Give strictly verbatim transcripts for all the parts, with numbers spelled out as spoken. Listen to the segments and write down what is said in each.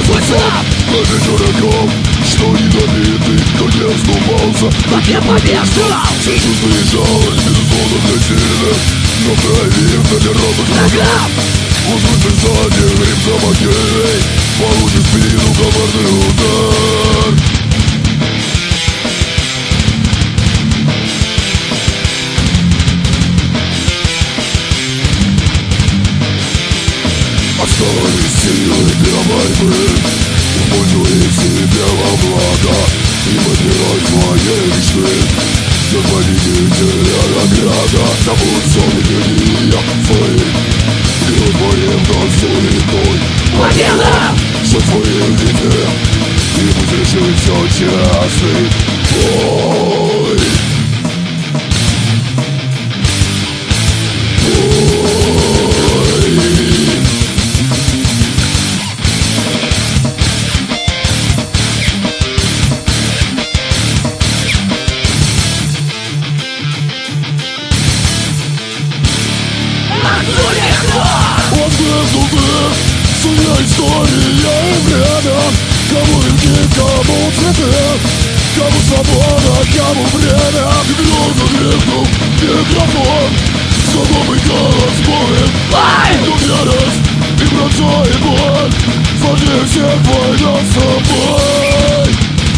сам Быть дураком, что недобитый, кто не сдумался, как я побеждал. Все чувства и жалость, безусловно, для сильных, но проявив толерантных врагов. Возбуждение, грим замогилей, получит спину коварный удар. Остались силы для борьбы, используй себя во благо и подбирай свои мечты. Все победители награда, забудь сомнения свои и утворим над суетой. Победа! Все твои виды, и пусть решится честный бой. Судья, история и время, кому венки, кому цветы, кому свобода, кому время. Грозно крикнул микрофон, знакомый голос будет. Тут ярость и бронза и боль, сложнее всех война с собой.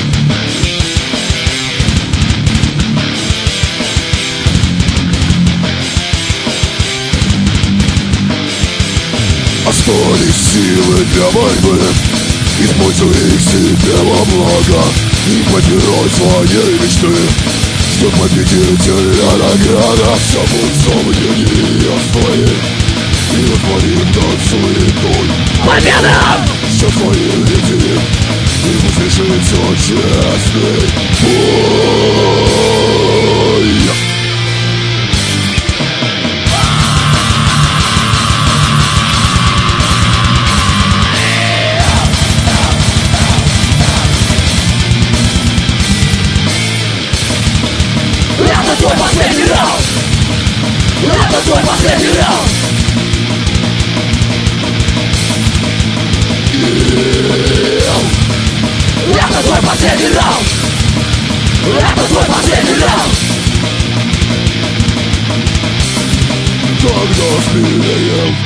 Остались силы для борьбы, используй их себе во благо и подбирай свои мечты. Ждет победителя награда, забудь сомнения свои и утворим над суетой. Победа! Все свои веди, и пусть решится честный бой. Это твой последний раунд! Это твой последний раунд! Это твой последний раунд! Это твой последний раунд! Когда смелеем